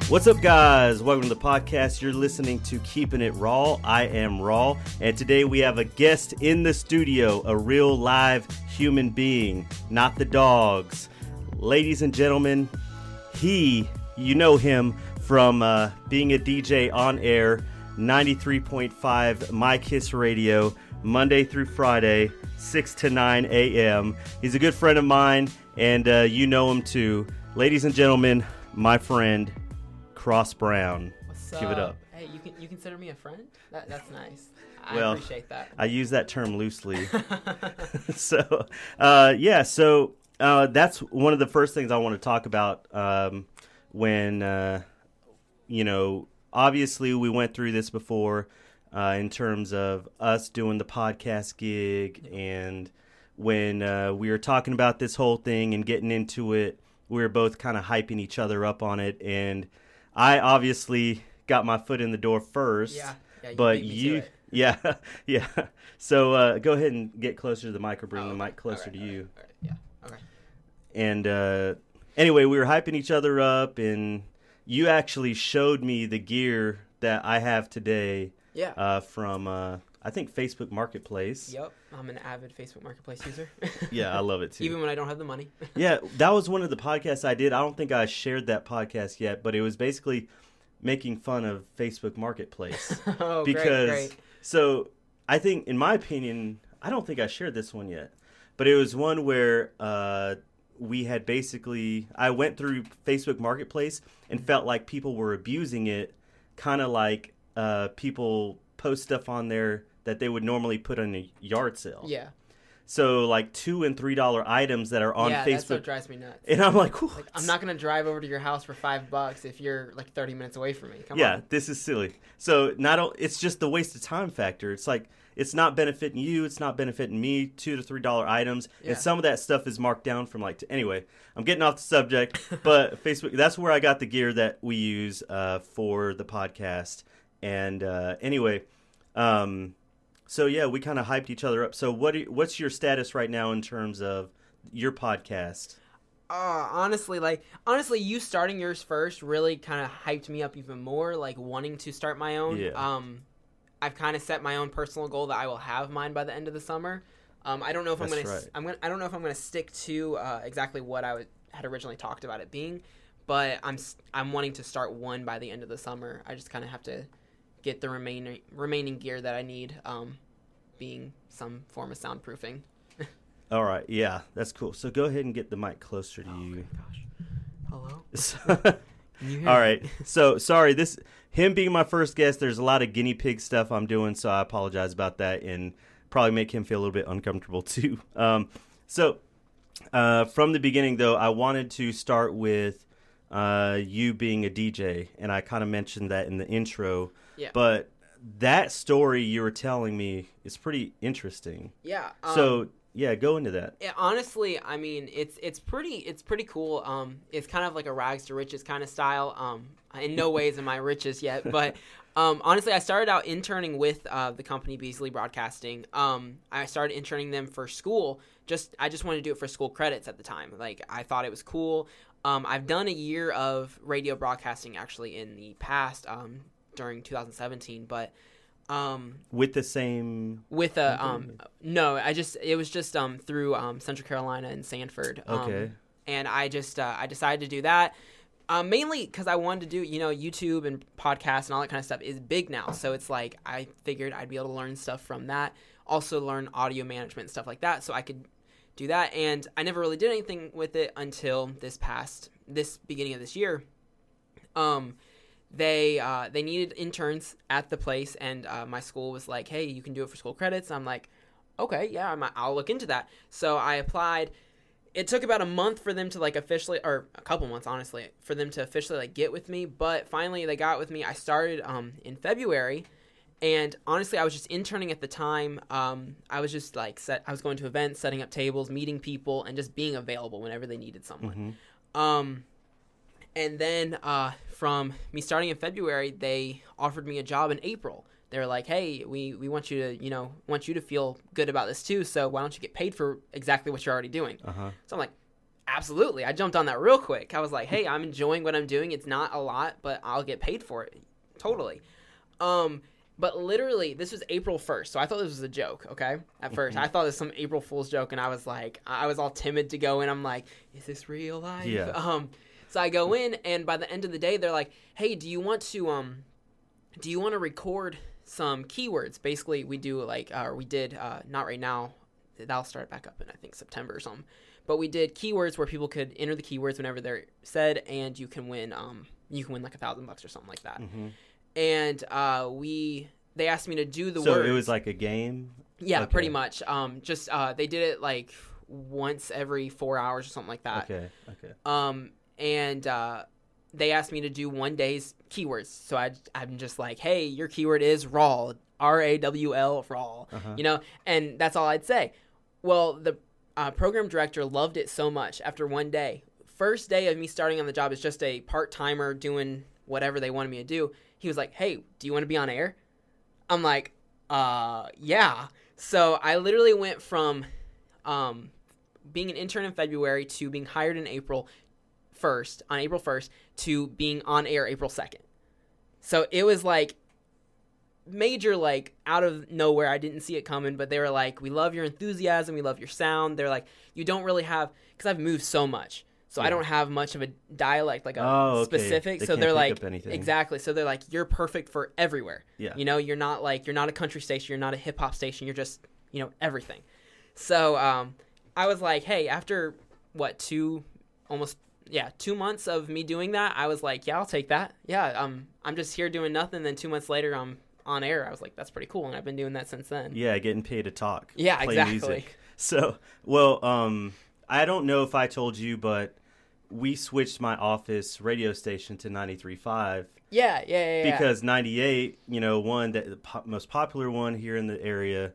What's up, guys? Welcome to the podcast. You're listening to Keeping It Raw. I am Raw, and today we have a guest in the studio, a real live human being, not the dogs. Ladies and gentlemen, you know him from being a DJ on air, 93.5 My Kiss Radio, Monday through Friday, 6 to 9 a.m. He's a good friend of mine, and you know him too. Ladies and gentlemen, my friend, Cross Brown. What's Give it up. Hey, you consider me a friend? That's nice. I Well, appreciate that. I use that term loosely. So that's one of the first things I want to talk about when, obviously we went through this before in terms of us doing the podcast gig, and when we were talking about this whole thing and getting into it, we were both kind of hyping each other up on it, and I obviously got my foot in the door first. Yeah, but beat me to it. Yeah. So go ahead and get closer to the mic, or bring the mic closer to you. All right. Yeah. Okay. And anyway, we were hyping each other up, and you actually showed me the gear that I have today. Yeah. From I think Facebook Marketplace. Yep. I'm an avid Facebook Marketplace user. Yeah, I love it too. Even when I don't have the money. Yeah, that was one of the podcasts I did. I don't think I shared that podcast yet, but it was basically making fun of Facebook Marketplace. Oh, great. So I think, in my opinion, I don't think I shared this one yet, but it was one where we had basically, I went through Facebook Marketplace and felt like people were abusing it, kind of like people post stuff on there that they would normally put on a yard sale. Yeah. So like $2 and $3 items that are on Facebook. Yeah, that's what drives me nuts. And I'm like, I'm not going to drive over to your house for $5 if you're like 30 minutes away from me. Come on. Yeah, this is silly. So it's just the waste of time factor. It's like, it's not benefiting you. It's not benefiting me. $2 to $3 items. Yeah. And some of that stuff is marked down from anyway, I'm getting off the subject, but Facebook, that's where I got the gear that we use for the podcast. And anyway, so yeah, we kind of hyped each other up. So what's your status right now in terms of your podcast? Honestly, you starting yours first really kind of hyped me up even more, like wanting to start my own. Yeah. I've kind of set my own personal goal that I will have mine by the end of the summer. I don't know if I don't know if I'm gonna stick to exactly what I had originally talked about it being, but I'm wanting to start one by the end of the summer. I just kind of have to get the remaining gear that I need, being some form of soundproofing. All right, yeah, that's cool. So go ahead and get the mic closer to you. Oh my gosh. So, Hello? Can you hear all me? right, so sorry, him being my first guest, there's a lot of guinea pig stuff I'm doing, so I apologize about that, and probably make him feel a little bit uncomfortable too. So from the beginning, though, I wanted to start with you being a DJ, and I kind of mentioned that in the intro. Yeah. But that story you were telling me is pretty interesting. Yeah. So yeah, go into that. Yeah, honestly, I mean, it's pretty cool. It's kind of like a rags to riches kind of style. In no ways am I richest yet, but honestly, I started out interning with the company Beasley Broadcasting. I started interning them for school. I just wanted to do it for school credits at the time. Like, I thought it was cool. I've done a year of radio broadcasting actually in the past, during 2017, but With the same no, it was just through Central Carolina and Sanford. Okay. And I decided to do that mainly because I wanted to do, YouTube and podcasts and all that kind of stuff is big now. So it's like I figured I'd be able to learn stuff from that, also learn audio management and stuff like that, so I could do that. And I never really did anything with it until this beginning of this year. They needed interns at the place, and my school was like, hey, you can do it for school credits. I'm like, okay, yeah, I'll look into that. So I applied. It took about a month for them to officially, or a couple months honestly, for them to officially get with me. But finally they got with me. I started in February, and honestly I was just interning at the time. I was just I was going to events, setting up tables, meeting people, and just being available whenever they needed someone. Mm-hmm. And then from me starting in February, they offered me a job in April. They were like, hey, we want you to feel good about this too, so why don't you get paid for exactly what you're already doing? Uh-huh. So I'm like, Absolutely. I jumped on that real quick. I was like, hey, I'm enjoying what I'm doing. It's not a lot, but I'll get paid for it. Totally. But literally, this was April 1st, so I thought this was a joke, okay? At first. I thought it was some April Fool's joke, and I was like, I was all timid to go in. I'm like, is this real life? Yeah. So I go in, and by the end of the day, they're like, hey, do you want to record some keywords? Basically, we do we did, not right now, that'll start back up in, I think, September or something. But we did keywords where people could enter the keywords whenever they're said, and you can win like $1,000 or something like that. Mm-hmm. And they asked me to do the words. So it was like a game? Yeah, Okay. pretty much. They did it like once every 4 hours or something like that. Okay. And they asked me to do one day's keywords. So I'm just like, hey, your keyword is raw, RAWL, raw, and that's all I'd say. Well, the program director loved it so much after one day. First day of me starting on the job as just a part-timer doing whatever they wanted me to do. He was like, hey, do you want to be on air? I'm like, yeah. So I literally went from being an intern in February to being hired in April 1st, to being on air April 2nd. So it was like major, like out of nowhere. I didn't see it coming, but they were like, we love your enthusiasm. We love your sound. They're like, you don't really have, because I've moved so much. So I don't have much of a dialect, like a specific. They so can't they're pick like, up anything. exactly. So they're like, you're perfect for everywhere. Yeah. You're not a country station. You're not a hip hop station. You're just, everything. So I was like, hey, after 2 months of me doing that, I was like, yeah, I'll take that. Yeah. I'm just here doing nothing. Then 2 months later, I'm on air. I was like, that's pretty cool. And I've been doing that since then. Yeah. Getting paid to talk. Yeah, play exactly. Music. So, well, I don't know if I told you, but we switched my office radio station to 93.5. Yeah. Because 98, one that the most popular one here in the area,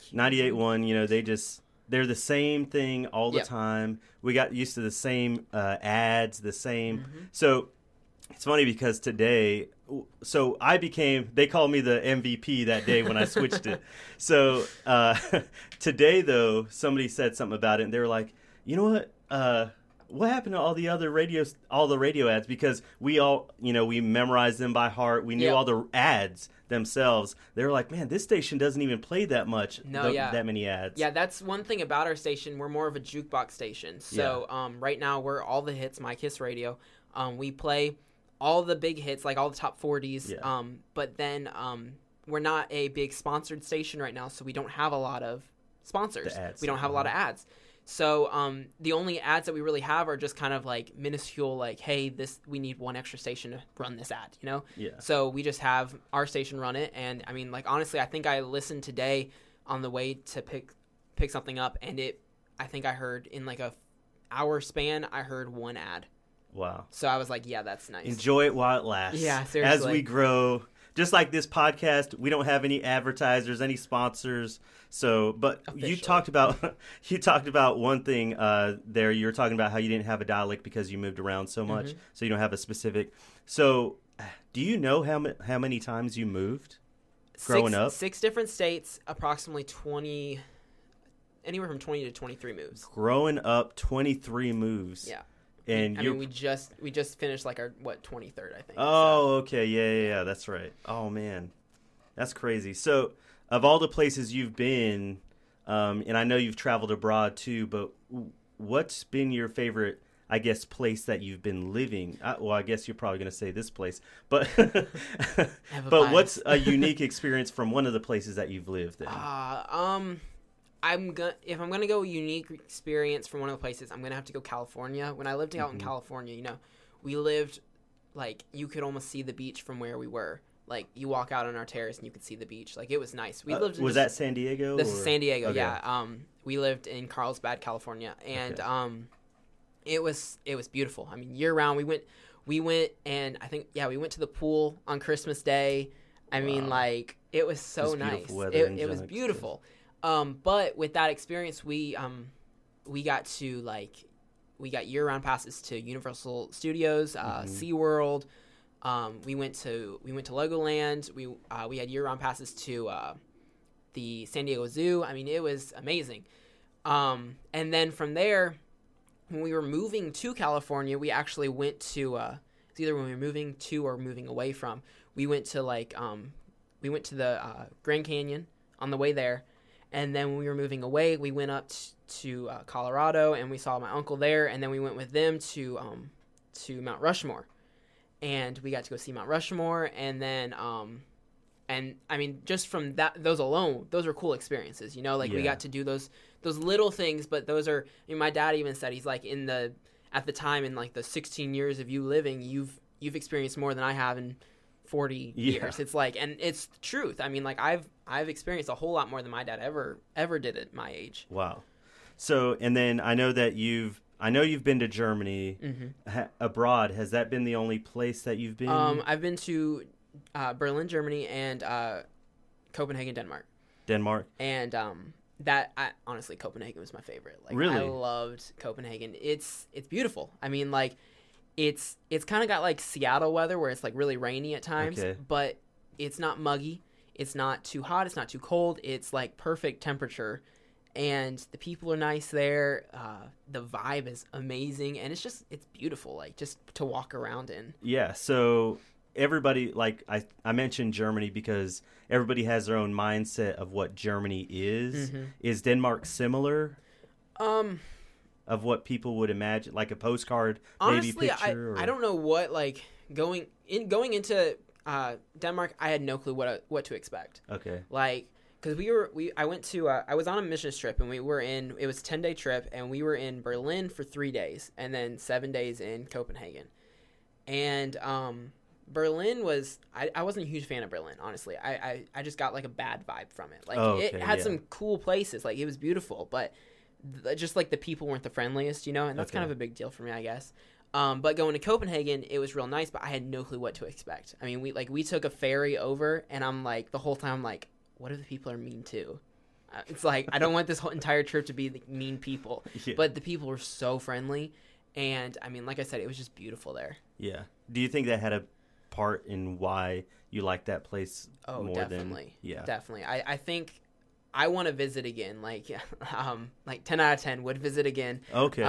98.1, they're the same thing all the time. We got used to the same ads, the same. Mm-hmm. So it's funny because today, they called me the MVP that day when I switched it. So today, though, somebody said something about it, and they were like, you know what happened to all the radio ads? Because we all, we memorized them by heart. We knew all the ads themselves. They were like, man, this station doesn't even play that much, that many ads. Yeah, that's one thing about our station. We're more of a jukebox station. So right now, we're all the hits, My Kiss Radio. We play all the big hits, like all the top 40s. Yeah. But then we're not a big sponsored station right now, so we don't have a lot of sponsors. We don't have a lot of ads. So the only ads that we really have are just kind of like minuscule, like, hey, we need one extra station to run this ad, Yeah. So we just have our station run it, and I mean, like, honestly, I think I listened today on the way to pick something up, and I think I heard in like a hour span, I heard one ad. Wow. So I was like, yeah, that's nice. Enjoy it while it lasts. Yeah, seriously. As we grow, just like this podcast, we don't have any advertisers, any sponsors. So, but Officially. you talked about one thing there. You were talking about how you didn't have a dialect because you moved around so much, so you don't have a specific. So, do you know how many times you moved growing up? 6 different states, approximately anywhere from 20 to 23 moves. Growing up, 23 moves. Yeah. And we just finished like our 23rd, I think. Oh, okay, yeah, that's right. Oh man, that's crazy. So, of all the places you've been, and I know you've traveled abroad too, but what's been your favorite, I guess, place that you've been living? I guess you're probably going to say this place, but what's a unique experience from one of the places that you've lived in? If I'm gonna go unique experience from one of the places, I'm gonna have to go California. When I lived out in California, we lived like you could almost see the beach from where we were. Like you walk out on our terrace and you could see the beach. Like it was nice. We lived. Was that San Diego? This is San Diego. Okay. Yeah. We lived in Carlsbad, California, and it was beautiful. I mean, year round. We went, and I think we went to the pool on Christmas Day. I mean, like it was so nice. It was beautiful. But with that experience, we got year-round passes to Universal Studios, SeaWorld. We went to Legoland. We had year-round passes to the San Diego Zoo. I mean, it was amazing. And then from there, when we were moving to California, we actually went to it's either when we were moving to or moving away from. We went to we went to the Grand Canyon on the way there, and then when we were moving away, we went up to Colorado, and we saw my uncle there, and then we went with them to Mount Rushmore, and we got to go see Mount Rushmore, and then and I mean, just from those alone, those are cool experiences, you know. Like we got to do those little things, but those are. I mean, my dad even said he's like at the time in like the 16 years of you living, you've experienced more than I have in 40 years. It's like, and it's the truth. I mean, like I've experienced a whole lot more than my dad ever did at my age. Wow. So, and then I know you've been to Germany abroad. Has that been the only place that you've been? I've been to Berlin, Germany, and Copenhagen, Denmark. And honestly, Copenhagen was my favorite. Like, really? I loved Copenhagen. It's beautiful. I mean, like, it's kind of got like Seattle weather where it's like really rainy at times, but it's not muggy. It's not too hot. It's not too cold. It's like perfect temperature, and the people are nice there. The vibe is amazing, and it's beautiful. Like, just to walk around in. Yeah. So everybody, like I mentioned Germany because everybody has their own mindset of what Germany is. Mm-hmm. Is Denmark similar? Of what people would imagine, like a postcard, honestly, maybe picture? I don't know what, like, going into Denmark, I had no clue what to expect. Okay. Like, because I went to I was on a missions trip, and it was a 10-day trip, and we were in Berlin for 3 days and then 7 days in Copenhagen. And Berlin was I wasn't a huge fan of Berlin, honestly. I just got like a bad vibe from it. Like, it had some cool places, like it was beautiful, but just like the people weren't the friendliest, you know, and that's kind of a big deal for me, I guess. But going to Copenhagen, it was real nice, but I had no clue what to expect. I mean, we took a ferry over, and I'm like, the whole time, like, what if the people are mean too? It's like, I don't want this whole entire trip to be the mean people, but the people were so friendly, and I mean, like I said, it was just beautiful there. Yeah. Do you think that had a part in why you like that place more definitely. Yeah, definitely. I think I want to visit again. Like 10 out of 10 would visit again. Okay.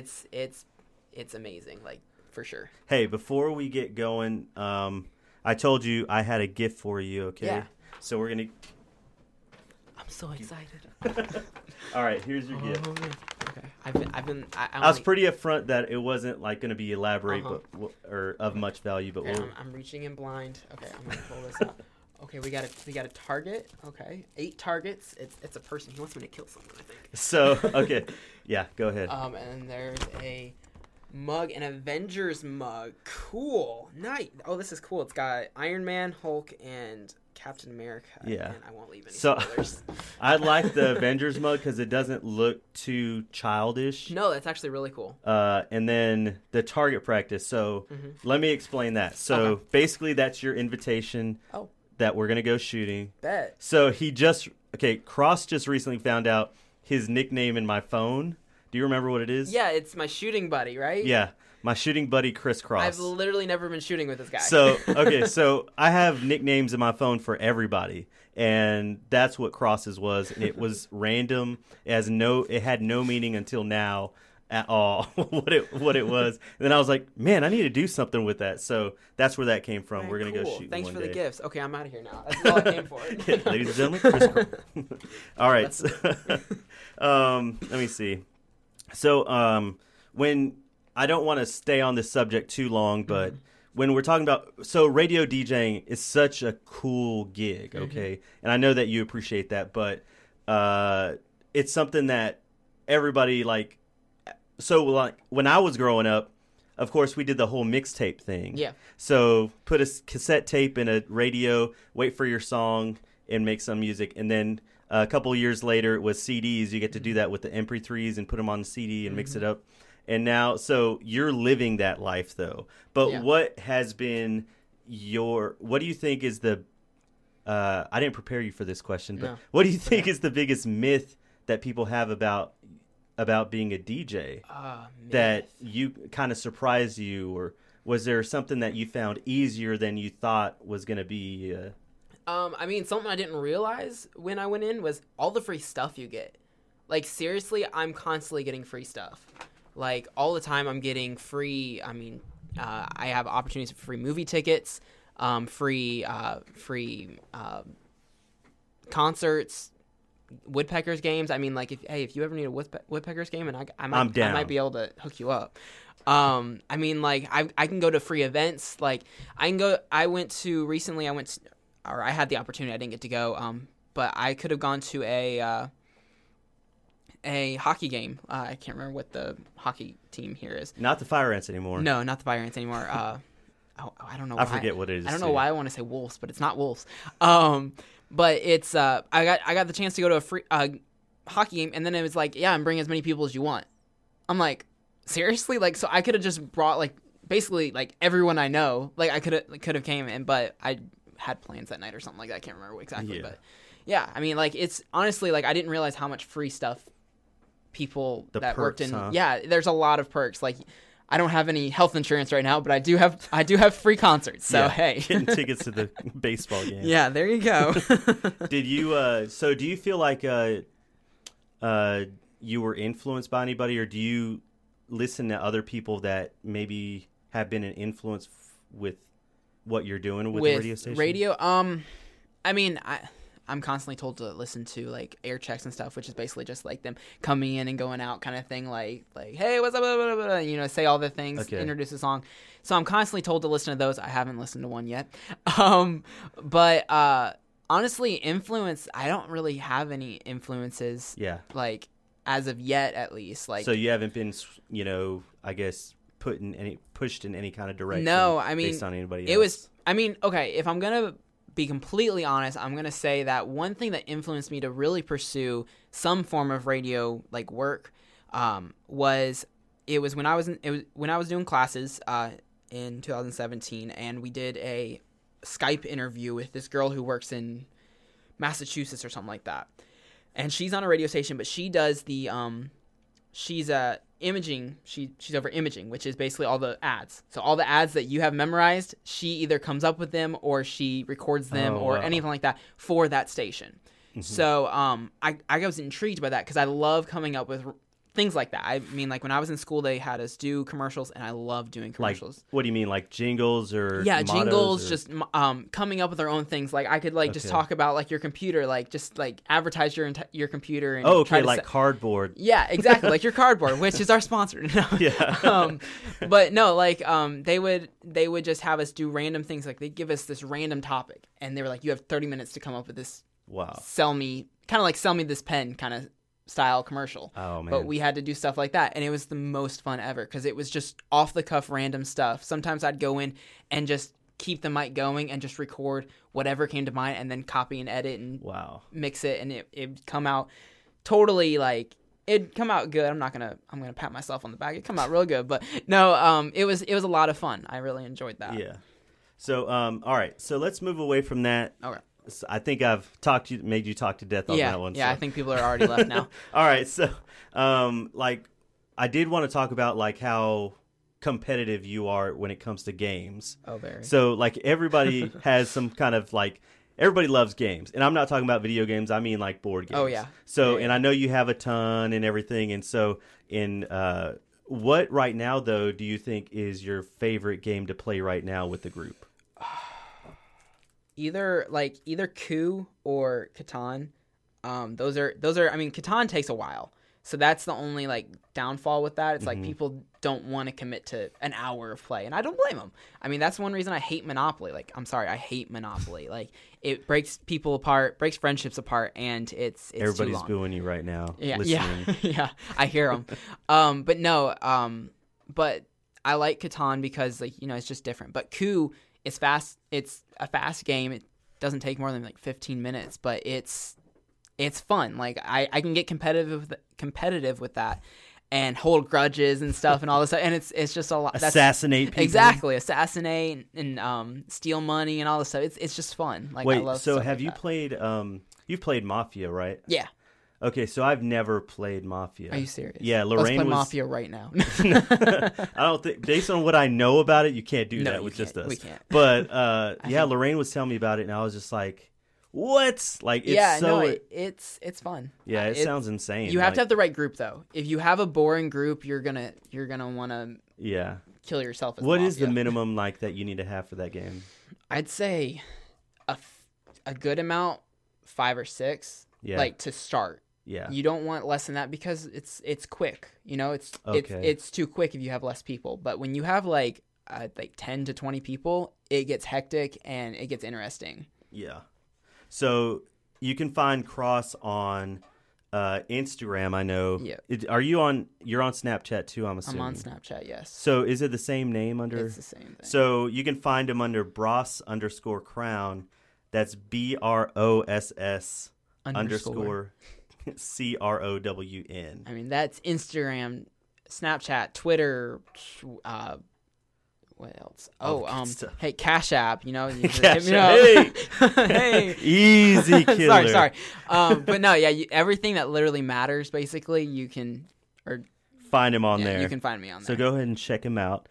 It's amazing, like, for sure. Hey, before we get going, I told you I had a gift for you. Okay. Yeah. So we're gonna. I'm so excited. All right, here's your gift. Okay. I was pretty upfront that it wasn't like going to be elaborate, or of much value. But I'm reaching in blind. Okay, I'm gonna pull this out. Okay, we got a target. Okay, 8 targets. It's a person. He wants me to kill someone, I think. So okay, yeah, go ahead. And there's a mug, an Avengers mug. Cool, nice. Oh, this is cool. It's got Iron Man, Hulk, and Captain America. Yeah, and I won't leave any spoilers. I like the Avengers mug because it doesn't look too childish. No, that's actually really cool. And then the target practice. So let me explain that. So basically, that's your invitation. Oh. That we're gonna go shooting. Bet. So Cross just recently found out his nickname in my phone. Do you remember what it is? Yeah, it's my shooting buddy, right? Yeah, my shooting buddy, Chris Cross. I've literally never been shooting with this guy. So I have nicknames in my phone for everybody, and that's what Cross's was. And it was random. It had no meaning until now at all what it was. And then I was like, man, I need to do something with that. So that's where that came from. Man, we're gonna go shoot. Thanks one for day. the gifts. Okay, I'm out of here now. That's all I came for. Ladies and gentlemen, Chris Cross. All right. So, let me see. So when I don't want to stay on this subject too long, but when we're talking about radio DJing is such a cool gig, okay? And I know that you appreciate that, but it's something that everybody like. So, like, when I was growing up, of course, we did the whole mixtape thing. Yeah. So, put a cassette tape in a radio, wait for your song, and make some music. And then a couple of years later, it was CDs. You get to do that with the MP3s and put them on the CD and mix it up. And now, so you're living that life, though. But what has been what do you think is the, I didn't prepare you for this question, but what do you think is the biggest myth that people have about being a DJ that you kind of surprised you, or was there something that you found easier than you thought was going to be? I mean, something I didn't realize when I went in was all the free stuff you get. Like, seriously, I'm constantly getting free stuff. Like all the time, I'm getting free. I have opportunities for free movie tickets, free concerts, Woodpeckers games. I mean, like if you ever need a Woodpeckers game, and I might be able to hook you up. I mean, like I can go to free events. Like I had the opportunity. I didn't get to go. But I could have gone to a hockey game. I can't remember what the hockey team here is. Not the Fire Ants anymore. No, not the Fire Ants anymore. I don't know. I forget what it is. I don't know why I want to say Wolves, but it's not Wolves. But it's I got the chance to go to a free hockey game, and then it was like, yeah, and bring as many people as you want. I'm like, seriously? Like, so I could have just brought like basically like everyone I know. Like I could have came in, but I had plans that night or something like that. I can't remember exactly, but yeah, I mean, like it's honestly like I didn't realize how much free stuff people that worked in. Huh? Yeah, there's a lot of perks. Like I don't have any health insurance right now, but I do have free concerts. So hey, getting tickets to the baseball game. Yeah, there you go. Did you? So do you feel like you were influenced by anybody, or do you listen to other people that maybe have been an influence with what you're doing with the radio station? I mean, I'm constantly told to listen to like air checks and stuff, which is basically just like them coming in and going out kind of thing. Like, hey, what's up? Blah, blah, blah, blah, say all the things, introduce a song. So I'm constantly told to listen to those. I haven't listened to one yet. But honestly, influence, I don't really have any influences. Yeah. Like as of yet, at least. Like, so you haven't been, I guess pushed in any kind of direction. No, I mean, based on anybody else. Okay, if I'm gonna be completely honest, I'm going to say that one thing that influenced me to really pursue some form of radio like work was when I was doing classes in 2017, and we did a Skype interview with this girl who works in Massachusetts or something like that. And she's on a radio station, but she does the she's imaging. She's over imaging, which is basically all the ads. So all the ads that you have memorized, she either comes up with them or she records them anything like that for that station. Mm-hmm. So I was intrigued by that because I love coming up with things like that. I mean, like when I was in school, they had us do commercials, and I love doing commercials. Like, what do you mean, like jingles or jingles? Just coming up with our own things. Like I could just talk about like your computer, like just like advertise your computer. And try to like cardboard. Yeah, exactly, like your cardboard, which is our sponsor. Yeah. But no, like they would just have us do random things. Like they'd give us this random topic, and they were like, "You have 30 minutes to come up with this." Wow. Sell me this pen kind of style commercial. Oh, man. But we had to do stuff like that, and it was the most fun ever because it was just off the cuff random stuff. Sometimes I'd go in and just keep the mic going and just record whatever came to mind, and then copy and edit and mix it, and it'd come out totally like it'd come out good. I'm gonna pat myself on the back. It'd come out real good, but no, it was a lot of fun. I really enjoyed that. Yeah. So all right, so let's move away from that. Okay. I think I've made you talk to death on that one. Yeah, so. I think people are already left now. All right, so like I did want to talk about like how competitive you are when it comes to games. Oh, very. So like everybody has some kind of like everybody loves games, and I'm not talking about video games. I mean like board games. Oh yeah. So and I know you have a ton and everything, and so what right now though do you think is your favorite game to play right now with the group? Either Coup or Catan. Those are. I mean, Catan takes a while, so that's the only like downfall with that. It's like people don't want to commit to an hour of play, and I don't blame them. I mean, that's one reason I hate Monopoly. Like, I'm sorry, I hate Monopoly. Like, it breaks people apart, breaks friendships apart, and it's everybody's too long. booing you right now. Yeah, listening. yeah, I hear them. But no, but I like Catan because like it's just different. But Coup. It's fast. It's a fast game. It doesn't take more than like 15 minutes, but it's fun. Like I can get competitive with that, and hold grudges and stuff and all this stuff. And it's just a lot. Assassinate people. Exactly, assassinate and steal money and all this stuff. It's just fun. Like wait, I love so stuff have like you that. played? You've played Mafia, right? Yeah. Okay, so I've never played Mafia. Are you serious? Yeah, Lorraine Let's play Mafia right now. I don't think, based on what I know about it, you can't do that with just us. We can't. But yeah, Lorraine was telling me about it, and I was just like, what? Like, it's it's fun. Yeah, it sounds insane. You have to have the right group, though. If you have a boring group, you're gonna want to kill yourself. What is the minimum like that you need to have for that game? I'd say a good amount, 5 or 6. Yeah. Like to start. Yeah. You don't want less than that because it's quick. You know, it's too quick if you have less people. But when you have like 10 to 20 people, it gets hectic and it gets interesting. Yeah. So you can find Cross on Instagram, I know. Yeah. You're on Snapchat too, I'm assuming. I'm on Snapchat, yes. So is it the same name under? It's the same thing. So you can find him under Bross_Crown. That's BROSS _ CROWN. I mean, that's Instagram, Snapchat, Twitter, what else? Hey, Cash App, you know. You Cash App. Hey. Easy killer. sorry. But no, yeah, everything that literally matters, basically, you can find him on there. You can find me on there. So go ahead and check him out.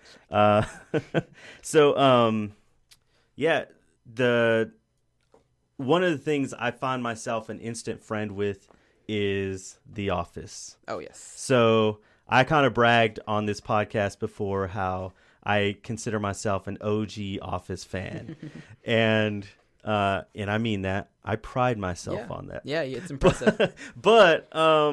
One of the things I find myself an instant friend with is The Office. Oh, yes. So I kind of bragged on this podcast before how I consider myself an OG Office fan. and I mean that. I pride myself on that. Yeah, it's impressive. But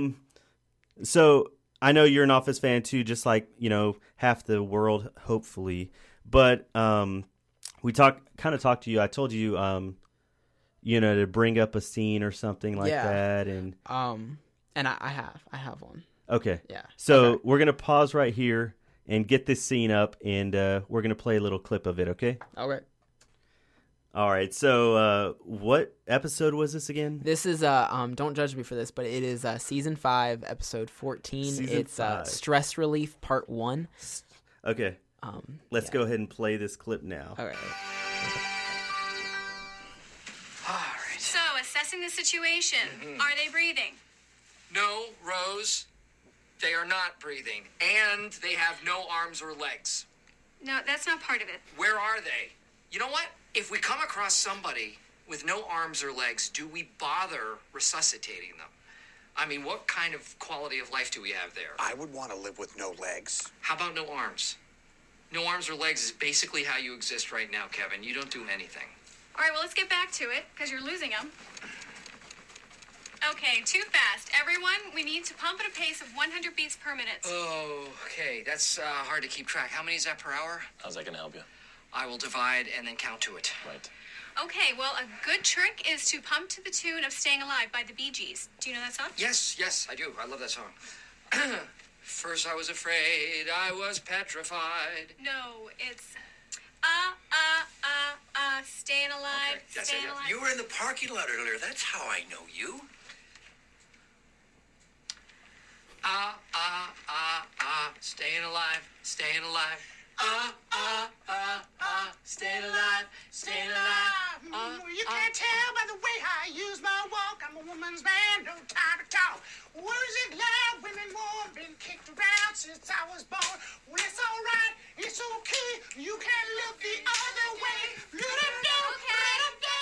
so I know you're an Office fan too, just like, you know, half the world, hopefully. But we talked to you. I told you to bring up a scene or something like that, and I have one. Okay. Yeah. So we're gonna pause right here and get this scene up, and we're gonna play a little clip of it. Okay. All right. All right. So what episode was this again? This is don't judge me for this, but it is season 5, episode 14. It's Stress Relief Part 1. Okay. Let's go ahead and play this clip now. All right. So, assessing the situation. Mm-hmm. Are they breathing? No, Rose. They are not breathing. And they have no arms or legs. No, that's not part of it. Where are they? You know what? If we come across somebody with no arms or legs, do we bother resuscitating them? I mean, what kind of quality of life do we have there? I would want to live with no legs. How about no arms? No arms or legs is basically how you exist right now, Kevin. You don't do anything. All right, well, let's get back to it, because you're losing them. Okay, too fast. Everyone, we need to pump at a pace of 100 beats per minute. Oh, okay. That's hard to keep track. How many is that per hour? How's that going to help you? I will divide and then count to it. Right. Okay, well, a good trick is to pump to the tune of Staying Alive by the Bee Gees. Do you know that song? Yes, I do. I love that song. First I was afraid, I was petrified. No, it's... staying alive, okay. staying alive. You were in the parking lot earlier. That's how I know you. Staying alive, staying alive. Staying alive, staying alive. You can't tell by the way I use my walk. I'm a woman's man, no time to talk. Music loud, women warm, been kicked around since I was born. Well, it's all right, it's okay. You can look the other way. Let them go, let them go.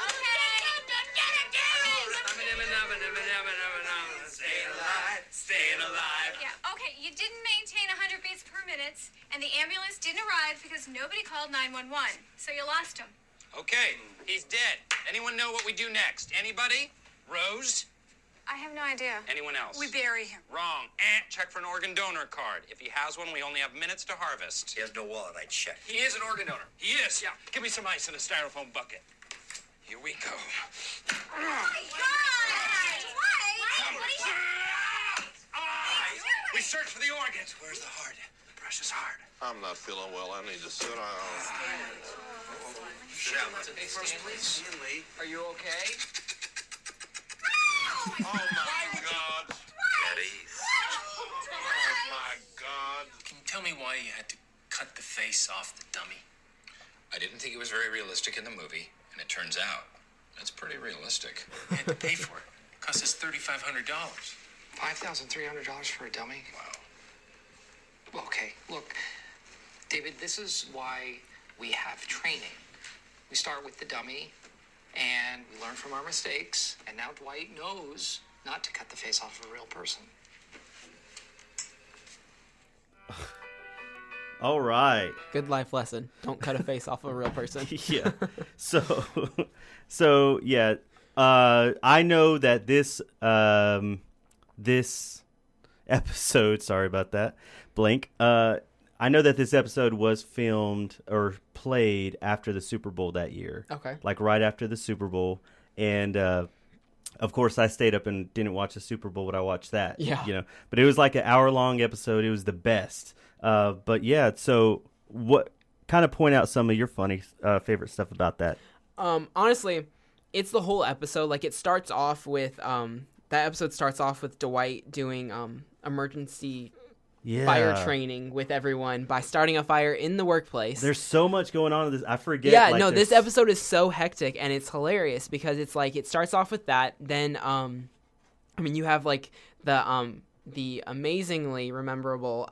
Staying alive, staying alive. Yeah, okay, you didn't maintain 100 beats per minute, and the ambulance didn't arrive because nobody called 911. So you lost him. Okay, he's dead. Anyone know what we do next? Anybody? Rose? I have no idea. Anyone else? We bury him. Wrong. Check for an organ donor card. If he has one, we only have minutes to harvest. He has no wallet. I checked. He is an organ donor. He is? Yeah. Give me some ice in a styrofoam bucket. Here we go. Oh, my God! We search for the organs. Where's the heart? The precious heart. I'm not feeling well. I need to sit down. Stanley, are you okay? Oh, my God. Eddie. Oh, my God. Can you tell me why you had to cut the face off the dummy? I didn't think it was very realistic in the movie, and it turns out that's pretty realistic. You had to pay for it. It cost us $3,500. $5,300 for a dummy? Wow. Okay, look, David, this is why we have training. We start with the dummy, and we learn from our mistakes, and now Dwight knows not to cut the face off of a real person. All right. Good life lesson. Don't cut a face off of a real person. Yeah. So yeah. I know that this episode. Sorry about that. Blank. I know that this episode was filmed or played after the Super Bowl that year. Okay. Like right after the Super Bowl, and of course I stayed up and didn't watch the Super Bowl, but I watched that. Yeah. But it was like an hour-long episode. It was the best. But yeah. So what? Kind of point out some of your funny favorite stuff about that. Honestly, it's the whole episode. Like, it starts off with that episode starts off with Dwight doing emergency fire training with everyone by starting a fire in the workplace. There's so much going on in this. I forget. Yeah, like, this episode is so hectic, and it's hilarious because it's like it starts off with that. Then, you have like the amazingly memorable,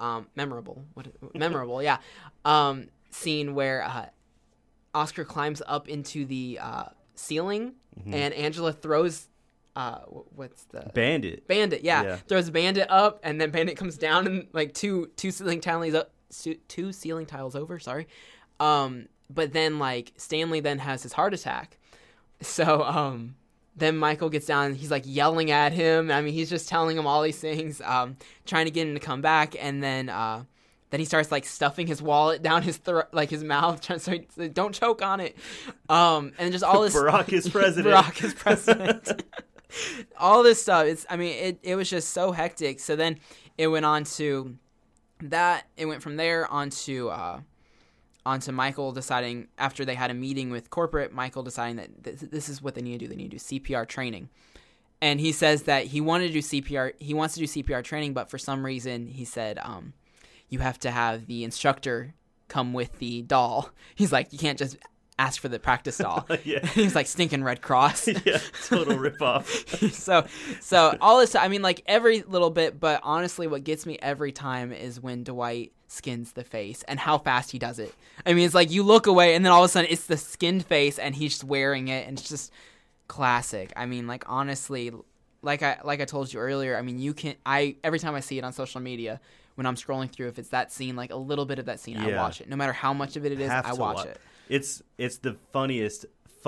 scene where Oscar climbs up into the ceiling, and Angela throws what's the Bandit? Yeah, throws Bandit up, and then Bandit comes down and like two ceiling tiles over. Sorry, but then like Stanley then has his heart attack, so then Michael gets down and he's like yelling at him. I mean, he's just telling him all these things, trying to get him to come back, and then he starts like stuffing his wallet down his throat, like his mouth, trying to don't choke on it. And just all this. Barack is president. Barack is president. All this stuff. It was just so hectic. So then it went on to that. It went from there onto Michael deciding, after they had a meeting with corporate, Michael deciding that this is what they need to do. They need to do CPR training. And he says that he wanted to do CPR. He wants to do CPR training, but for some reason he said, you have to have the instructor come with the doll. He's like, you can't just ask for the practice doll. Yeah. He's like, stinking Red Cross. Yeah, total ripoff. So all this, like every little bit, but honestly what gets me every time is when Dwight skins the face and how fast he does it. It's like you look away and then all of a sudden it's the skinned face and he's just wearing it, and it's just classic. Like honestly, like I told you earlier, every time I see it on social media, when I'm scrolling through, if it's that scene, like a little bit of that scene, I watch it. No matter how much of it is, I watch it. It's the funniest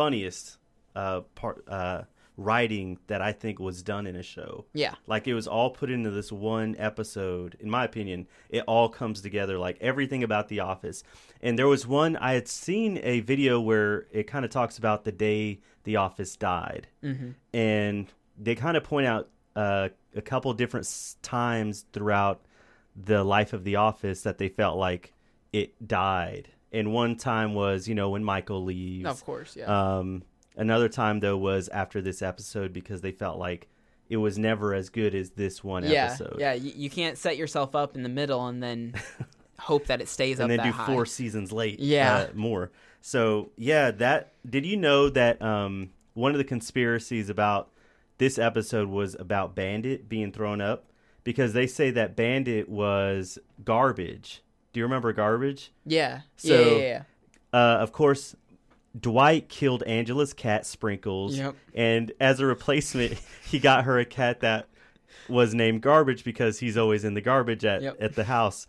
writing that I think was done in a show. Yeah. Like it was all put into this one episode. In my opinion, it all comes together, like everything about The Office. And there was one, I had seen a video where it kind of talks about the day The Office died. Mm-hmm. And they kind of point out a couple different times throughout the life of The Office that they felt like it died. And one time was, when Michael leaves. Of course, yeah. Another time, though, was after this episode because they felt like it was never as good as this one episode. Yeah, you can't set yourself up in the middle and then hope that it stays up that high. And then do 4 seasons late. Yeah. More. So, yeah, did you know that one of the conspiracies about this episode was about Bandit being thrown up? Because they say that Bandit was Garbage. Do you remember Garbage? Yeah. So, yeah. Of course, Dwight killed Angela's cat, Sprinkles. Yep. And as a replacement, he got her a cat that was named Garbage because he's always in the garbage at the house.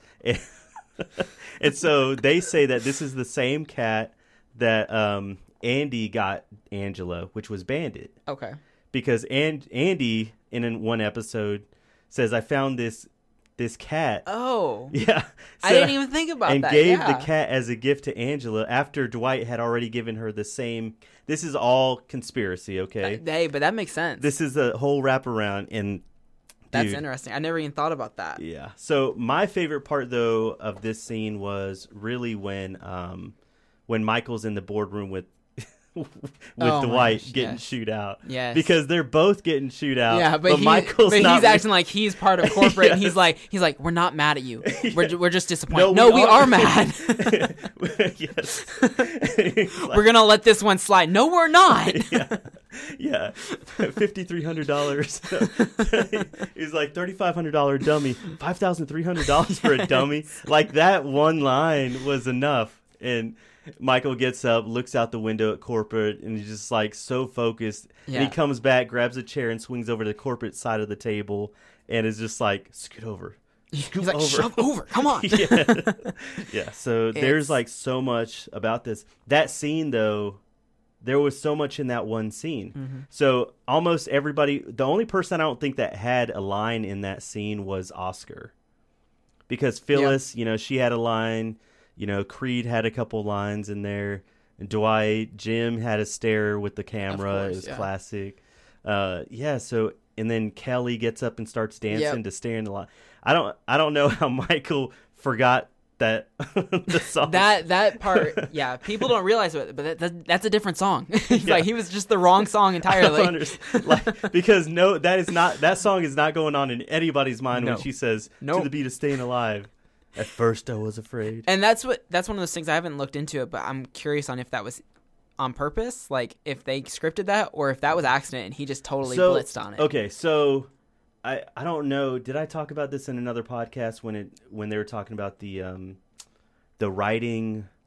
And so they say that this is the same cat that Andy got Angela, which was Bandit. Okay. Because Andy, in one episode, says, I found this cat. Oh. Yeah. I didn't even think about that. And gave the cat as a gift to Angela after Dwight had already given her the same. This is all conspiracy, okay? But that makes sense. This is a whole wraparound. And that's interesting. I never even thought about that. Yeah. So my favorite part, though, of this scene was really when Michael's in the boardroom with Dwight getting shoot out. Yes. Because they're both getting shoot out. Yeah, but Michael's he's not acting like he's part of corporate. And he's like, we're not mad at you. We're just disappointed. No, we are mad. Yes. We're gonna let this one slide. No, we're not. Yeah. $5,300. He's like $3,500 dummy. $5,300 for a dummy. Like that one line was enough. And Michael gets up, looks out the window at corporate, and he's just like so focused. Yeah. And he comes back, grabs a chair, and swings over to the corporate side of the table, and is just like, scoot over. He's like, shove over, come on. Yeah. So there's like so much about this. That scene, though, there was so much in that one scene. Mm-hmm. So almost everybody, the only person I don't think that had a line in that scene was Oscar. Because Phyllis, you know, she had a line. You know, Creed had a couple lines in there. And Dwight, Jim had a stare with the camera. It was classic. So, and then Kelly gets up and starts dancing to stare in the line. I don't know how Michael forgot that the song. That part, people don't realize it, but that's a different song. Like, he was just the wrong song entirely. Because that song is not going on in anybody's mind when she says, to the beat of Staying Alive. At first I was afraid. And that's one of those things I haven't looked into it, but I'm curious on if that was on purpose, like if they scripted that or if that was accident and he just totally blitzed on it. Okay, so I don't know. Did I talk about this in another podcast when they were talking about the writing,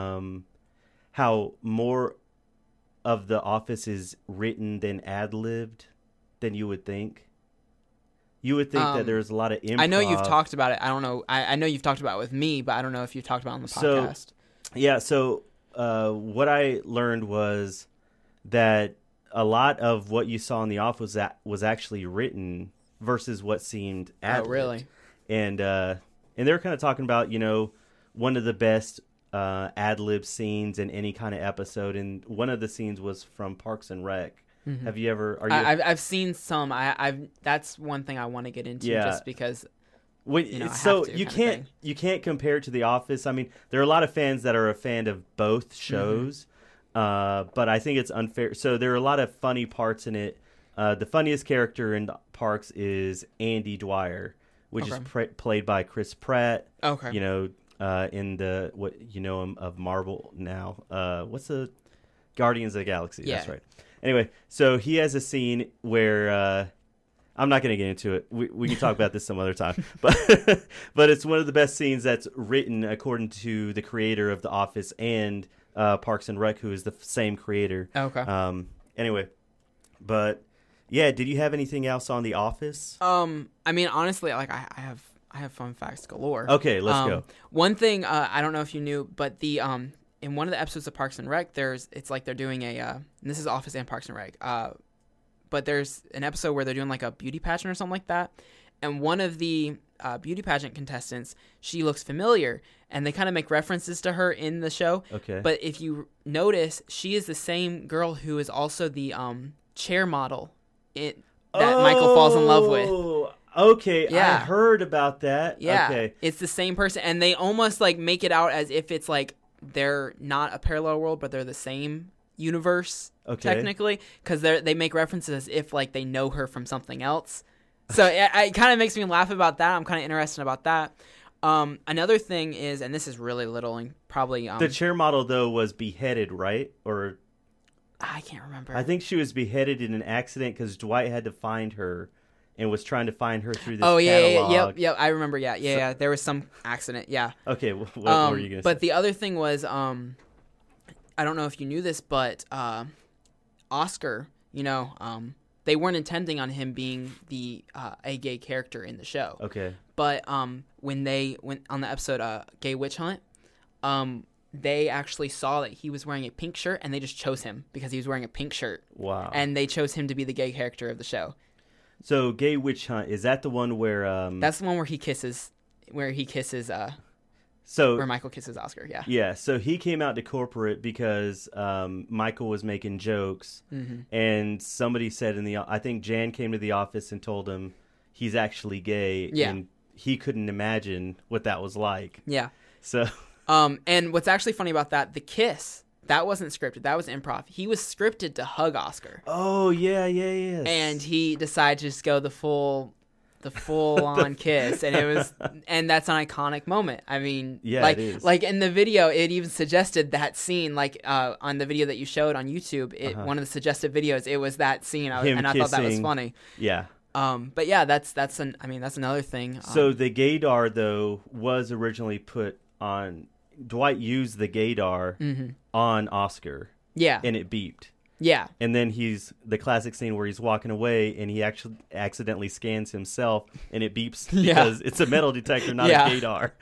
how more of The Office is written than ad-libbed than you would think? You would think that there's a lot of improv. I know you've talked about it. I don't know. I know you've talked about it with me, but I don't know if you've talked about it on the podcast. So what I learned was that a lot of what you saw in The Office was actually written versus what seemed ad-libbed. Oh, really? And they were kind of talking about, you know, one of the best ad-lib scenes in any kind of episode, and one of the scenes was from Parks and Rec. Mm-hmm. Have you ever? I've seen some. That's one thing I want to get into just because. You can't compare it to The Office. I mean, there are a lot of fans that are a fan of both shows, but I think it's unfair. So there are a lot of funny parts in it. The funniest character in Parks is Andy Dwyer, which is played by Chris Pratt. Okay, you know, in the him of Marvel now. What's the Guardians of the Galaxy? Yeah. That's right. Anyway, so he has a scene where I'm not going to get into it. We can talk about this some other time. But it's one of the best scenes that's written according to the creator of The Office and Parks and Rec, who is the same creator. Okay. Anyway, but yeah, did you have anything else on The Office? I mean, honestly, like I have fun facts galore. Okay, let's go. One thing I don't know if you knew, but the in one of the episodes of Parks and Rec, it's like they're doing and this is Office and Parks and Rec, but there's an episode where they're doing like a beauty pageant or something like that, and one of the beauty pageant contestants, she looks familiar, and they kind of make references to her in the show. Okay. But if you notice, she is the same girl who is also the chair model that Michael falls in love with. Okay, yeah. I heard about that. Yeah, okay. It's the same person, and they almost like make it out as if it's like they're not a parallel world, but they're the same universe, technically, because they make references as if like they know her from something else. So it kind of makes me laugh about that. I'm kind of interested about that. Another thing is, and this is really little and probably the chair model though was beheaded, right? Or I can't remember. I think she was beheaded in an accident because Dwight had to find her and was trying to find her through this catalog. Yep, I remember, yeah, there was some accident, yeah. Okay, what were you going to say? But the other thing was, I don't know if you knew this, but Oscar, you know, they weren't intending on him being a gay character in the show. Okay. But when they went on the episode Gay Witch Hunt, they actually saw that he was wearing a pink shirt, and they just chose him because he was wearing a pink shirt. Wow. And they chose him to be the gay character of the show. So, Gay Witch Hunt, is that the one where... That's the one where he kisses... where Michael kisses Oscar, yeah. Yeah, so he came out to corporate because Michael was making jokes, and somebody said I think Jan came to the office and told him he's actually gay, and he couldn't imagine what that was like. Yeah. So... and what's actually funny about that, the kiss... That wasn't scripted. That was improv. He was scripted to hug Oscar. Oh, yeah. And he decided to just go the full on kiss, and that's an iconic moment. I mean, it is. Like in the video, it even suggested that scene. Like on the video that you showed on YouTube, one of the suggested videos, it was that scene, and I thought that was funny. Yeah. But yeah, that's another thing. So the gaydar though was originally put on Dwight used the gaydar on Oscar. Yeah. And it beeped. Yeah. And then he's the classic scene where he's walking away and he actually accidentally scans himself and it beeps because it's a metal detector, not a gaydar.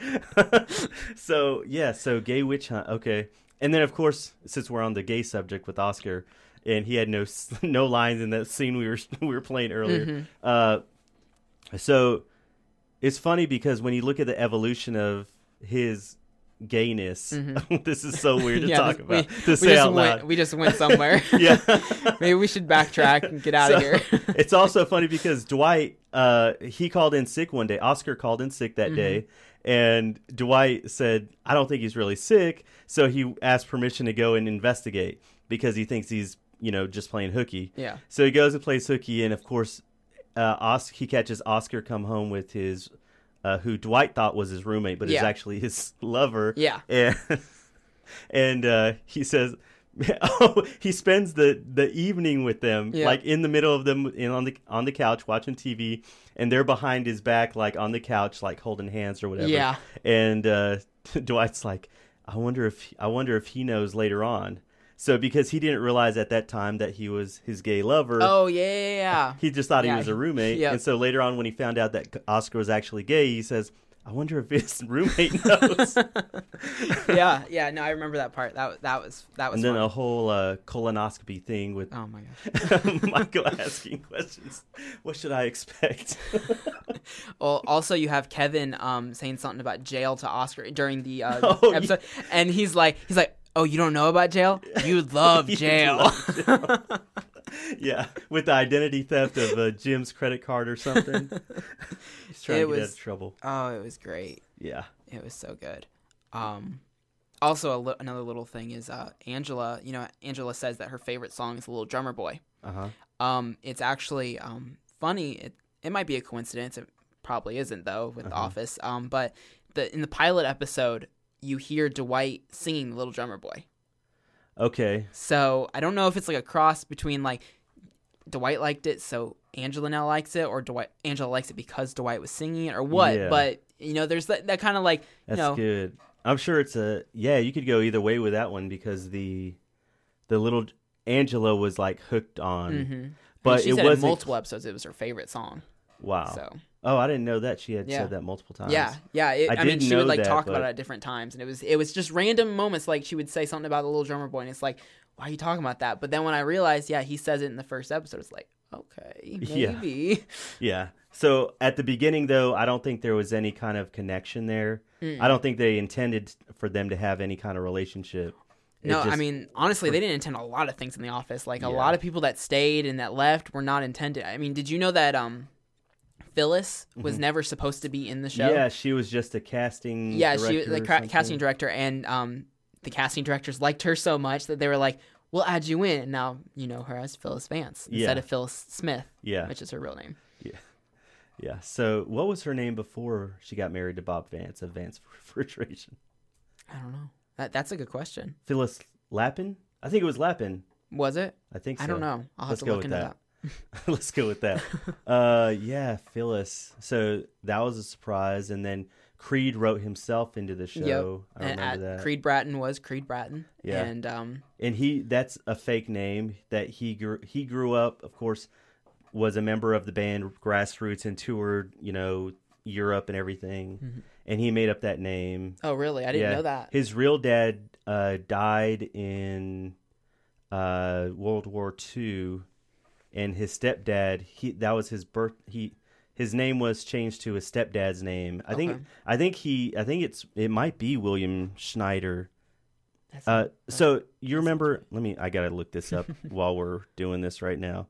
So gay witch hunt. Okay. And then, of course, since we're on the gay subject with Oscar, and he had no lines in that scene we were playing earlier. So it's funny because when you look at the evolution of his gayness, this is so weird to talk about. To say out loud. We just went somewhere. Maybe we should backtrack and get out of here. It's also funny because Dwight, he called in sick one day. Oscar called in sick that day. And Dwight said, I don't think he's really sick. So he asked permission to go and investigate because he thinks he's, just playing hooky. Yeah. So he goes and plays hooky. And of course, he catches Oscar come home with his, who Dwight thought was his roommate, but is actually his lover. Yeah. And he says, he spends the evening with them, like in the middle of them on the couch watching TV, and they're behind his back, like on the couch, like holding hands or whatever. Yeah. And Dwight's like, I wonder if he knows later on. So because he didn't realize at that time that he was his gay lover. Oh yeah. He just thought he was a roommate. Yep. And so later on, when he found out that Oscar was actually gay, he says, I wonder if his roommate knows. No, I remember that part. That was. And then fun. a whole colonoscopy thing with oh my gosh, Michael asking questions. What should I expect? Well, also you have Kevin saying something about jail to Oscar during the episode, and he's like, oh, you don't know about jail? You love jail. Yeah, with the identity theft of Jim's credit card or something. He's trying to get out of trouble. Oh, it was great. Yeah. It was so good. Also, another little thing is Angela. Angela says that her favorite song is "Little Drummer Boy." It's actually funny. It might be a coincidence. It probably isn't though with The Office. But in the pilot episode, you hear Dwight singing "Little Drummer Boy." Okay. So I don't know if it's like a cross between like Dwight liked it, so Angela now likes it, or Angela likes it because Dwight was singing it, or what. Yeah. But there's that kind of like that's good. I'm sure it's you could go either way with that one because the little Angela was like hooked on, but she said in multiple episodes it was her favorite song. Wow. So. Oh, I didn't know that she had said that multiple times. Yeah. I mean, she would like talk about it at different times, and it was just random moments. Like she would say something about the Little Drummer Boy, and it's like, why are you talking about that? But then when I realized, he says it in the first episode, it's like, okay, maybe. Yeah. So at the beginning, though, I don't think there was any kind of connection there. I don't think they intended for them to have any kind of relationship. I mean, honestly, they didn't intend a lot of things in The Office. Like a lot of people that stayed and that left were not intended. I mean, did you know that Phyllis was never supposed to be in the show? Yeah, she was just a casting director. She was the casting director, and the casting directors liked her so much that they were like, we'll add you in. And now you know her as Phyllis Vance instead of Phyllis Smith, which is her real name. Yeah. So what was her name before she got married to Bob Vance of Vance Refrigeration? I don't know. That's a good question. Phyllis Lappin? I think it was Lappin. Was it? I think so. I don't know. I'll have to look into that. Let's go with that. Phyllis. So that was a surprise. And then Creed wrote himself into the show. Yep. I remember that. Creed Bratton was Creed Bratton. Yeah. And that's a fake name that he grew up, of course, was a member of the band Grassroots and toured, Europe and everything. And he made up that name. Oh, really? I didn't know that. His real dad died in World War II. And his stepdad, that was his birth. His name was changed to his stepdad's name. I think it might be William Schneider. So you remember? I gotta look this up while we're doing this right now.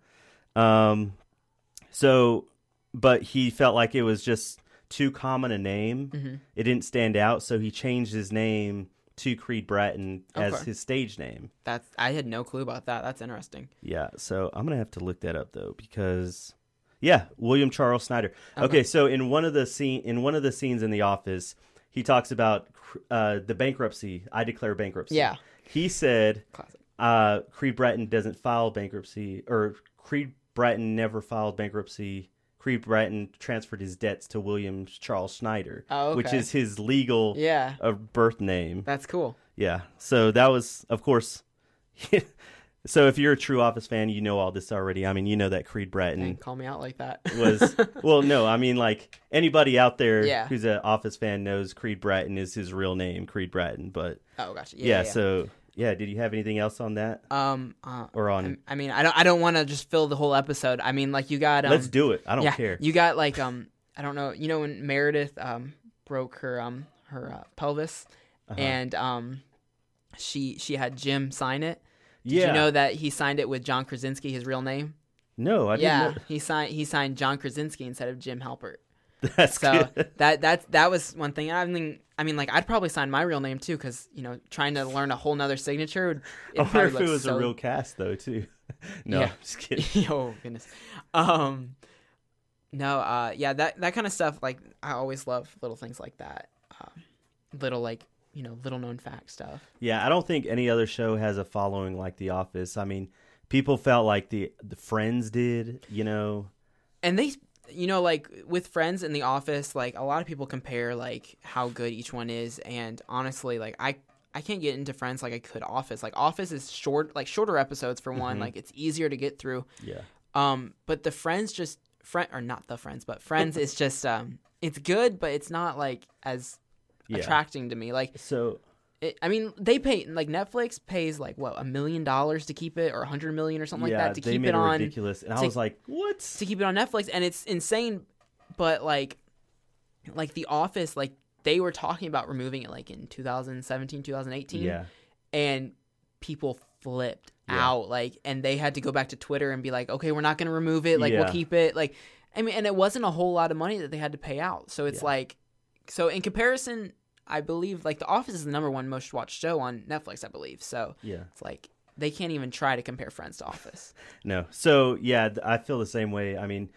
But he felt like it was just too common a name. It didn't stand out, so he changed his name to Creed Bratton as his stage name. I had no clue about that. That's interesting. Yeah, so I'm gonna have to look that up though because, William Charles Schneider. Okay, so in one of the scenes in The Office, he talks about the bankruptcy. I declare bankruptcy. Yeah, he said, Creed Bratton doesn't file bankruptcy, or Creed Bratton never filed bankruptcy Creed Bratton transferred his debts to William Charles Schneider, Oh, okay. which is his legal birth name. That's cool. Yeah. So that was, of course. So if you're a true Office fan, you know all this already. I mean, you know that Creed Bratton Dang, call me out like that. was well, no, I mean like anybody out there Yeah. who's an Office fan knows Creed Bratton is his real name, Creed Bratton. But Oh, gotcha. So did you have anything else on that? Or on? I mean, I don't want to just fill the whole episode. I mean, like you got. Let's do it. I don't care. You got like I don't know. You know when Meredith broke her pelvis, and she had Jim sign it. Did you know that he signed it with John Krasinski, his real name? No, I didn't know. He signed John Krasinski instead of Jim Halpert. That's so good. that was one thing. I mean, like I'd probably sign my real name too, because trying to learn a whole nother signature. I wonder if it was a real cast though too. No, I'm just kidding. Oh goodness. That kind of stuff. Like I always love little things like that. Little little known fact stuff. Yeah, I don't think any other show has a following like The Office. I mean, people felt like the Friends did, And they, like with Friends and The Office, like a lot of people compare like how good each one is. And honestly, like I can't get into Friends like I could Office. Like Office is shorter episodes for one. Like it's easier to get through. Yeah. But the Friends but Friends is just it's good, but it's not like as attracting to me. Like they pay like Netflix pays like what $1 million to keep it, or $100 million or something like that to keep it on. Ridiculous, and I was like, what? To keep it on Netflix, and it's insane. But like The Office, like they were talking about removing it like in 2017, 2018. Yeah, and people flipped out, like, and they had to go back to Twitter and be like, okay, we're not going to remove it. Like we'll keep it. Like, I mean, and it wasn't a whole lot of money that they had to pay out. So it's like, so in comparison, I believe like The Office is the #1 most watched show on Netflix, I believe. So it's like they can't even try to compare Friends to Office. No. So I feel the same way. I mean,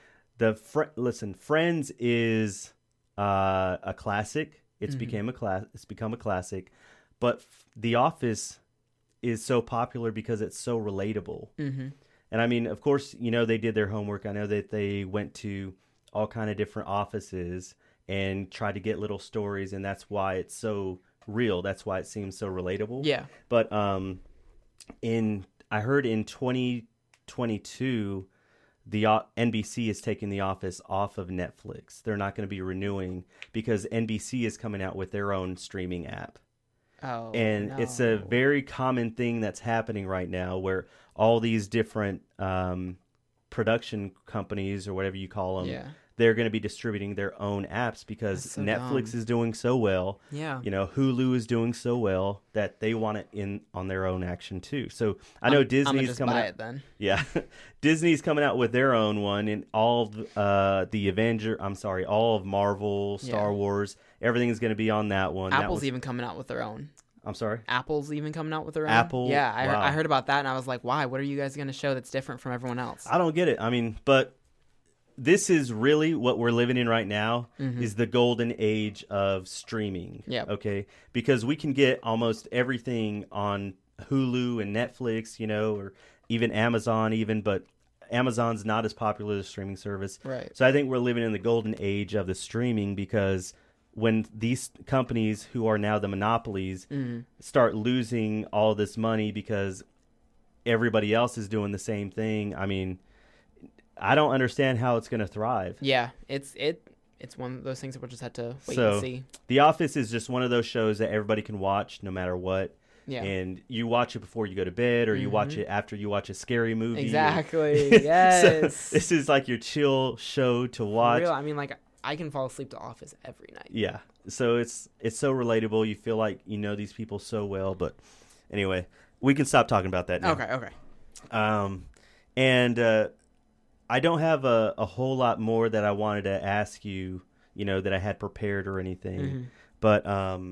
Friends is a classic. It's become a classic, but The Office is so popular because it's so relatable. Mm-hmm. And I mean, of course, they did their homework. I know that they went to all kind of different offices and try to get little stories, and that's why it's so real. That's why it seems so relatable. Yeah. But I heard in 2022, the NBC is taking The Office off of Netflix. They're not going to be renewing because NBC is coming out with their own streaming app. Oh, and no. It's a very common thing that's happening right now, where all these different production companies, or whatever you call them, they're going to be distributing their own apps because Netflix is doing so well. Yeah. Hulu is doing so well that they want it in on their own action too. So I know Disney's coming out. It then. Yeah. Disney's coming out with their own one, and all of all of Marvel, Star Wars, everything's going to be on that one. Apple's even coming out with their own. I'm sorry? Apple's even coming out with their own? Apple? Yeah, Wow. I heard about that, and I was like, why? What are you guys going to show that's different from everyone else? I don't get it. I mean, but this is really what we're living in right now, is the golden age of streaming. Yeah. Okay? Because we can get almost everything on Hulu and Netflix, or even Amazon even, but Amazon's not as popular as a streaming service. Right. So I think we're living in the golden age of the streaming, because when these companies who are now the monopolies start losing all this money because everybody else is doing the same thing, I mean, I don't understand how it's going to thrive. Yeah, it's one of those things that we'll just have to wait and see. The Office is just one of those shows that everybody can watch no matter what. Yeah. And you watch it before you go to bed, or you watch it after you watch a scary movie. Exactly. Yes. So this is like your chill show to watch. For real, I mean, like, I can fall asleep to Office every night. Yeah. So it's so relatable. You feel like you know these people so well. But anyway, we can stop talking about that now. Okay. And I don't have a whole lot more that I wanted to ask you, that I had prepared or anything. But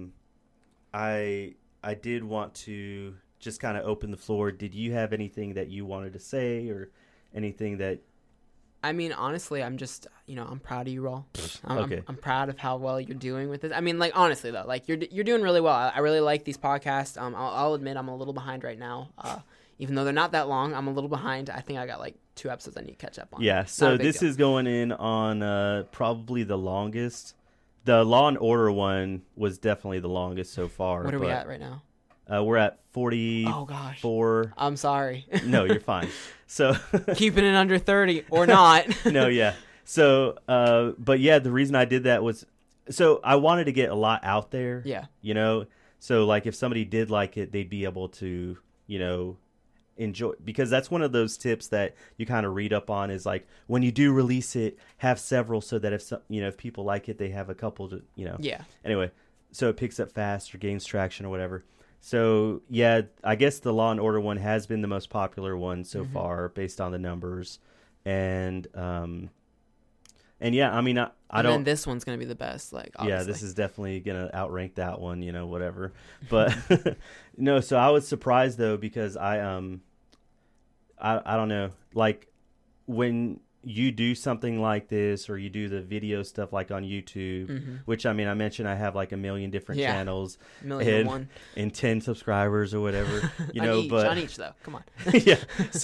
I did want to just kind of open the floor. Did you have anything that you wanted to say, or anything that... I mean, honestly, I'm just, I'm proud of you, Raul. Okay. I'm proud of how well you're doing with this. I mean, like, honestly, though, like, you're doing really well. I really like these podcasts. I'll admit I'm a little behind right now. even though they're not that long, I'm a little behind. I think I got like 2 episodes I need to catch up on. Yeah, so this is going in on probably the longest. The Law and Order one was definitely the longest so far. What are we at right now? We're at 44. Oh, gosh. I'm sorry. No, you're fine. So keeping it under 30 or not. No, yeah. So, but yeah, the reason I did that was, so I wanted to get a lot out there. Yeah. You know, so like if somebody did like it, they'd be able to, you know, enjoy, because that's one of those tips that you kind of read up on is like when you do release it, have several so that if some, you know, if people like it, they have a couple to, you know. Yeah. Anyway, so it picks up fast or gains traction or whatever. So yeah, I guess the Law and Order one has been the most popular one so far based on the numbers, and yeah, I mean, I don't. And this one's gonna be the best, like. Obviously. Yeah, this is definitely gonna outrank that one, you know, whatever. But no, so I was surprised though because I don't know, like when you do something like this or you do the video stuff like on YouTube, which I mean, I mentioned I have like a million different channels, and 10 subscribers or whatever, you know, on each though. Come on. Yeah.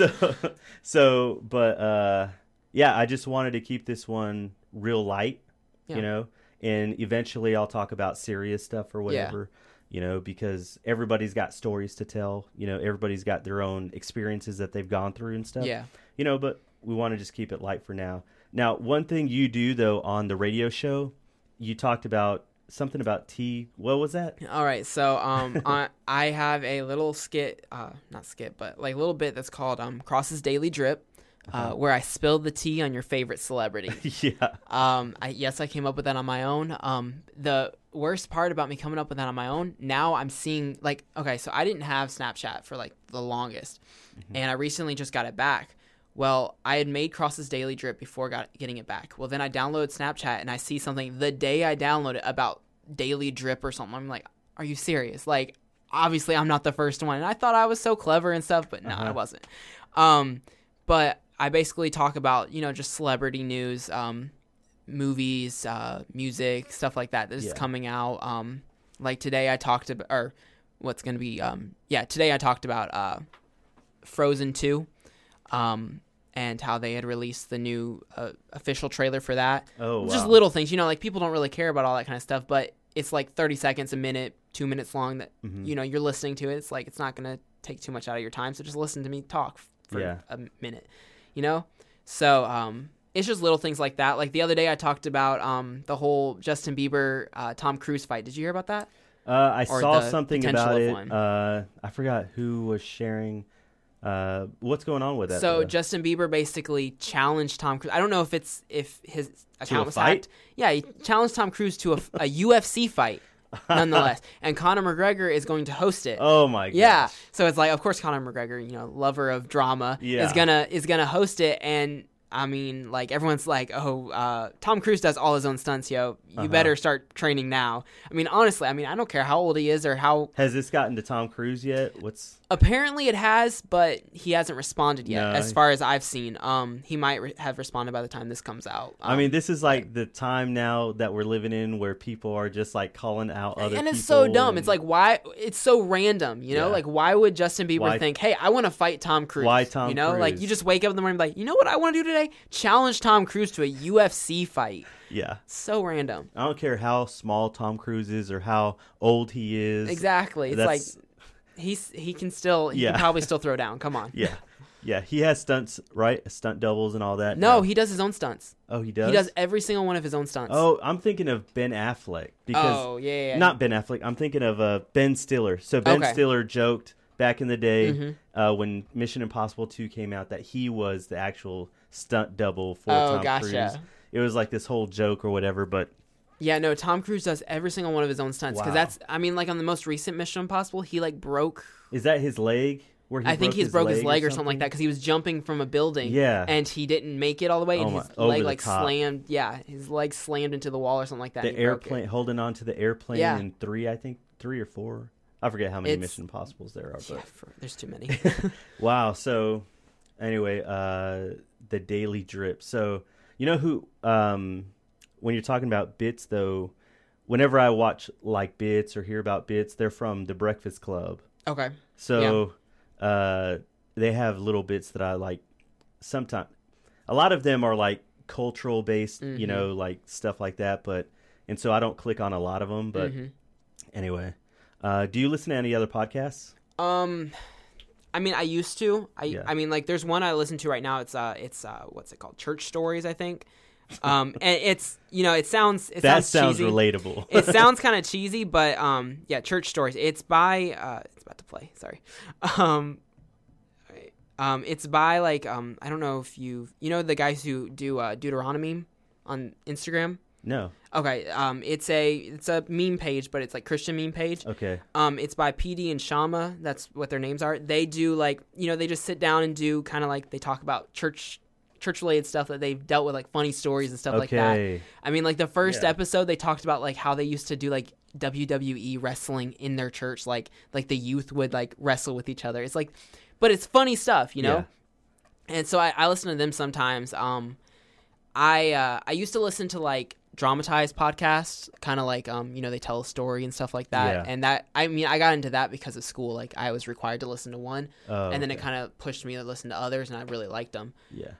But yeah, I just wanted to keep this one real light, you know, and eventually I'll talk about serious stuff or whatever, you know, because everybody's got stories to tell, you know, everybody's got their own experiences that they've gone through and stuff, you know, but we want to just keep it light for now. Now, one thing you do though on the radio show, you talked about something about tea. What was that? All right. So I have a little skit, not skit, but like a little bit that's called Cross's Daily Drip. Where I spilled the tea on your favorite celebrity. Yeah. I came up with that on my own. The worst part about me coming up with that on my own, now I'm seeing, like, okay, so I didn't have Snapchat for, like, the longest. And I recently just got it back. Well, I had made Cross's Daily Drip before getting it back. Well, then I downloaded Snapchat, and I see something the day I download it about Daily Drip or something. I'm like, are you serious? Like, obviously I'm not the first one. And I thought I was so clever and stuff, but no, I wasn't. But I basically talk about, you know, just celebrity news, movies, music, stuff like that is coming out. Like today I talked about, or what's going to be, today I talked about Frozen 2, and how they had released the new official trailer for that. Oh, wow. Just little things, you know, like people don't really care about all that kind of stuff, but it's like 30 seconds, a minute, 2 minutes long that, you know, you're listening to it. It's like, it's not going to take too much out of your time. So just listen to me talk for a minute, you know? So, it's just little things like that. Like the other day I talked about the whole Justin Bieber, Tom Cruise fight. Did you hear about that? I saw something about it. I forgot who was sharing. What's going on with that? So Justin Bieber basically challenged Tom Cruise. I don't know if his account was hacked. Yeah, he challenged Tom Cruise to a UFC fight. Nonetheless, and Conor McGregor is going to host it. Oh my god! Yeah, so it's like, of course, Conor McGregor, you know, lover of drama, is gonna host it, and I mean, like, everyone's like, oh, Tom Cruise does all his own stunts, yo. You better start training now. I mean, honestly, I don't care how old he is or how... Has this gotten to Tom Cruise yet? Apparently it has, but he hasn't responded yet, as far as I've seen. He might have responded by the time this comes out. I mean, this is like the time now that we're living in where people are just like calling out other people. And it's so dumb. It's like, why? It's so random, you know? Like, why would Justin Bieber think, hey, I want to fight Tom Cruise? Why Tom Cruise? You know, like, you just wake up in the morning and be like, you know what I want to do today? Challenge Tom Cruise to a UFC fight. Yeah. So random. I don't care how small Tom Cruise is or how old he is. Exactly. It's like he can probably still throw down. Come on. Yeah. Yeah, he has stunts, right? Stunt doubles and all that. No, he does his own stunts. Oh, he does? He does every single one of his own stunts. Oh, I'm thinking of Ben Affleck. Because not Ben Affleck. I'm thinking of Ben Stiller. So Ben Stiller joked back in the day when Mission Impossible 2 came out that he was the actual stunt double for Tom Cruise. It was like this whole joke or whatever, but... Yeah, no, Tom Cruise does every single one of his own stunts. Because that's, I mean, like on the most recent Mission Impossible, he like broke... Is that his leg? I think he broke his leg or something like that because he was jumping from a building. Yeah. And he didn't make it all the way, and his leg like slammed. Yeah, his leg slammed into the wall or something like that. The airplane, holding on to the airplane in 3 or 4. I forget how many Mission Impossibles there are. But there's too many. Wow. So, anyway, the Daily Drip. So, you know who? When you're talking about bits, though, whenever I watch like bits or hear about bits, they're from The Breakfast Club. Okay. So, they have little bits that I like. Sometimes, a lot of them are like cultural based, you know, like stuff like that. And so I don't click on a lot of them. But anyway, do you listen to any other podcasts? I mean, I used to. I mean, like, there's one I listen to right now. It's what's it called? Church Stories, I think. And it's, you know, it sounds cheesy. Relatable. It sounds kind of cheesy, but yeah, Church Stories. It's by it's about to play. Sorry. It's by like I don't know if you know the guys who do Deuteronomy on Instagram. No. Okay. It's a meme page, but it's like Christian meme page. Okay. It's by PD and Shama. That's what their names are. They do like, you know, they just sit down and do kind of like, they talk about church related stuff that they've dealt with, like funny stories and stuff like that. I mean, like the first episode, they talked about like how they used to do like WWE wrestling in their church. Like the youth would like wrestle with each other. It's like, but it's funny stuff, you know? Yeah. And so I listen to them sometimes. I used to listen to like dramatized podcasts, kind of like you know, they tell a story and stuff like that. And that, I mean, I got into that because of school. Like I was required to listen to one, and then it kind of pushed me to listen to others, and I really liked them.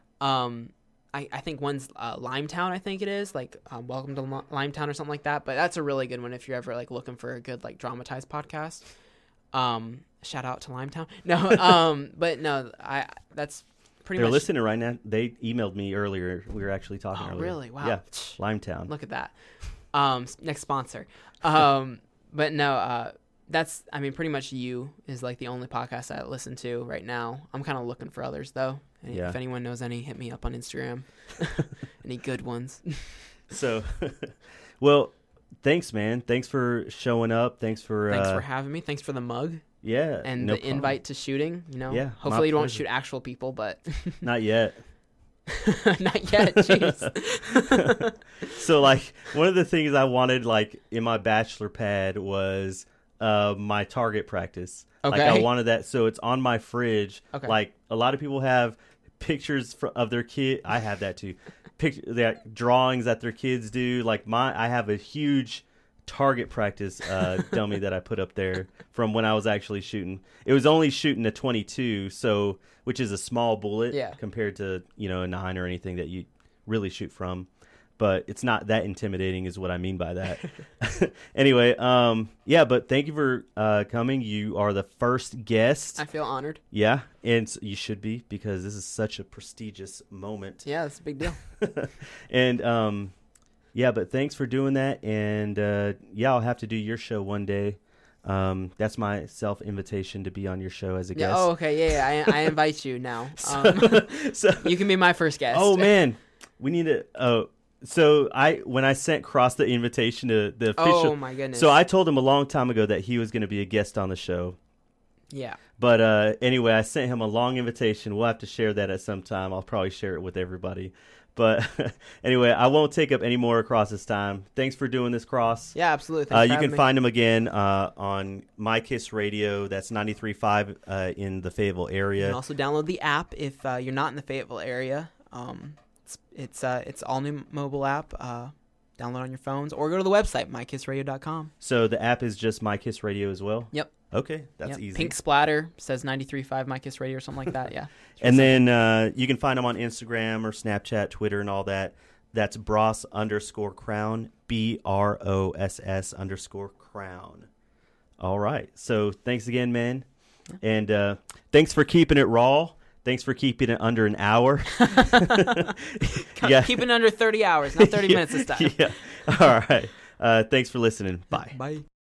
I think one's Limetown, I think it is, like Welcome to Limetown or something like that. But that's a really good one if you're ever like looking for a good like dramatized podcast. Shout out to Limetown. No, but no, that's pretty much. They're listening right now. They emailed me earlier. We were actually talking earlier. Really? Wow. Yeah, Limetown. Look at that. Next sponsor. But no, that's, I mean, pretty much you is like the only podcast I listen to right now. I'm kind of looking for others though. And if anyone knows any, hit me up on Instagram. Any good ones. So, well, thanks, man. Thanks for showing up. Thanks for having me. Thanks for the mug. Yeah. And the invite to shooting, you know. Yeah. Hopefully you don't shoot actual people, but not yet. Not yet. Jeez. So like one of the things I wanted like in my bachelor pad was my target practice. Okay. Like I wanted that, so it's on my fridge. Okay. Like a lot of people have pictures of their kid. I have that too. Drawings that their kids do. Like I have a huge target practice dummy that I put up there from when I was actually shooting. It was only shooting a 22, so which is a small bullet compared to, you know, a 9 or anything that you really shoot from. But it's not that intimidating is what I mean by that. Anyway, yeah, but thank you for coming. You are the first guest. I feel honored. Yeah, and you should be, because this is such a prestigious moment. Yeah, it's a big deal. And yeah, but thanks for doing that. And yeah, I'll have to do your show one day. That's my self-invitation to be on your show as a guest. Oh, okay. Yeah. I invite you now. So you can be my first guest. Oh, man. We need to... So when I sent Cross the invitation to the official... Oh, my goodness. So I told him a long time ago that he was going to be a guest on the show. Yeah. But anyway, I sent him a long invitation. We'll have to share that at some time. I'll probably share it with everybody. But anyway, I won't take up any more of Cross's time. Thanks for doing this, Cross. Yeah, absolutely. You can find him again on My Kiss Radio. That's 93.5 in the Fayetteville area. You can also download the app if you're not in the Fayetteville area. It's all new mobile app. Download on your phones or go to the website mykissradio.com. So the app is just My Kiss Radio as well? Yep. Okay, that's easy. Pink splatter says 93.5 My Kiss Radio or something like that. Yeah. And then you can find them on Instagram or Snapchat, Twitter, and all that. That's Bross_Crown, BROSS_Crown. All right. So thanks again, man. And thanks for keeping it raw. Thanks for keeping it under an hour. Keeping it under 30 hours, not 30 minutes this time. Yeah. All right. Thanks for listening. Bye. Bye.